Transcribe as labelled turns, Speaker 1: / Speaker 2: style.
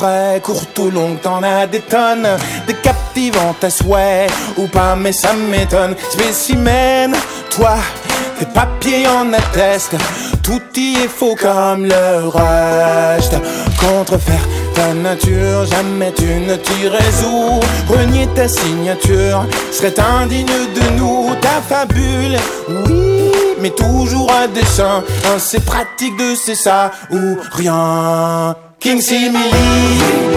Speaker 1: vrai, courte ou longue, t'en as des tonnes. Des captivantes à souhait, ou pas, mais ça m'étonne. Spécimen, toi, tes papiers en attestent. Tout y est faux comme le reste. Contrefaire ta nature, jamais tu ne t'y résous. Renier ta signature serait indigne de nous. Ta fabule, oui, mais toujours à dessein. C'est pratique de c'est ça ou rien. King Simili.